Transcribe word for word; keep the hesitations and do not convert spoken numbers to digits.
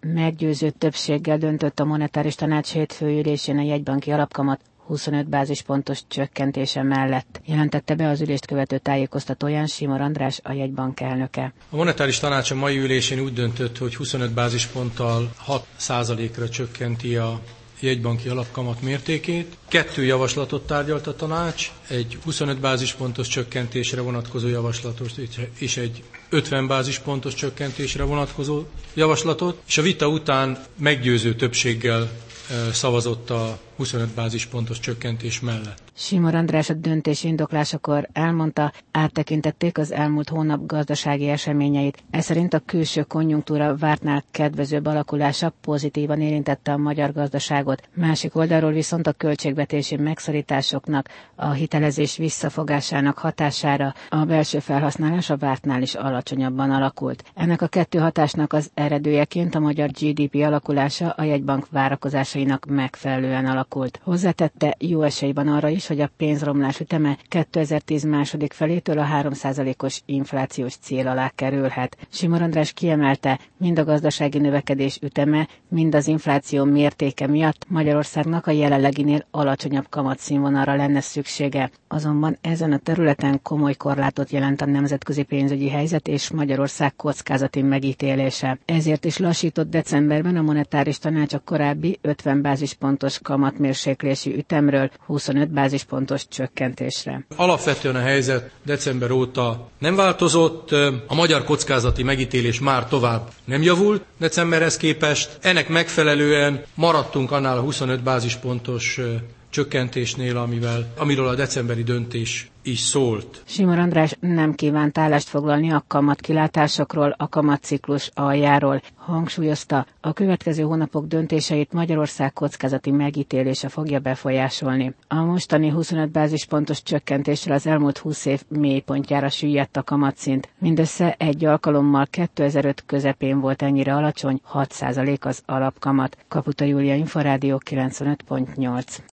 Meggyőző többséggel döntött a monetáris tanács hétfő ülésén a jegybanki alapkamat huszonöt bázispontos csökkentése mellett, jelentette be az ülést követő tájékoztatóján Simor András, a jegybank elnöke. A monetáris tanács a mai ülésén úgy döntött, hogy huszonöt bázisponttal hat százalékra csökkenti a jegybanki alapkamat mértékét. Kettő javaslatot tárgyalt a tanács, egy huszonöt bázispontos csökkentésre vonatkozó javaslatot és egy ötven bázispontos csökkentésre vonatkozó javaslatot, és a vita után meggyőző többséggel szavazott a huszonöt bázispontos csökkentés mellett. Simor András a döntés indoklásakor elmondta, áttekintették az elmúlt hónap gazdasági eseményeit. Ez szerint a külső konjunktúra vártnál kedvezőbb alakulása pozitívan érintette a magyar gazdaságot. Másik oldalról viszont a költségvetési megszorításoknak, a hitelezés visszafogásának hatására a belső felhasználás a vártnál is alacsonyabban alakult. Ennek a kettő hatásnak az eredőjeként a magyar gé dé pé alakulása a jegybank várakozásainak megfelelően alakult. Hozzátette, jó esély van arra is, hogy a pénzromlás üteme kétezer-tíz második felétől a három százalékos inflációs cél alá kerülhet. Simor András kiemelte, mind a gazdasági növekedés üteme, mind az infláció mértéke miatt Magyarországnak a jelenleginél alacsonyabb kamatszínvonalra lenne szüksége. Azonban ezen a területen komoly korlátot jelent a nemzetközi pénzügyi helyzet és Magyarország kockázati megítélése. Ezért is lassított decemberben a monetáris tanács a korábbi ötven bázispontos kamatmérséklési ütemről huszonöt bázispontos csökkentésre. Alapvetően a helyzet december óta nem változott, a magyar kockázati megítélés már tovább nem javult decemberhez képest. Ennek megfelelően maradtunk annál a huszonöt bázispontos csökkentésnél, amivel, amiről a decemberi döntés is szólt. Simor András nem kívánt állást foglalni a kamatkilátásokról, a kamatciklus aljáról. Hangsúlyozta, a következő hónapok döntéseit Magyarország kockázati megítélése fogja befolyásolni. A mostani huszonöt bázispontos csökkentéssel az elmúlt húsz év mélypontjára süllyedt a kamatszint. Mindössze egy alkalommal kétezer-öt közepén volt ennyire alacsony, hat százalék az alapkamat. Kaputa Júlia, Inforádió kilencvenöt pont nyolc.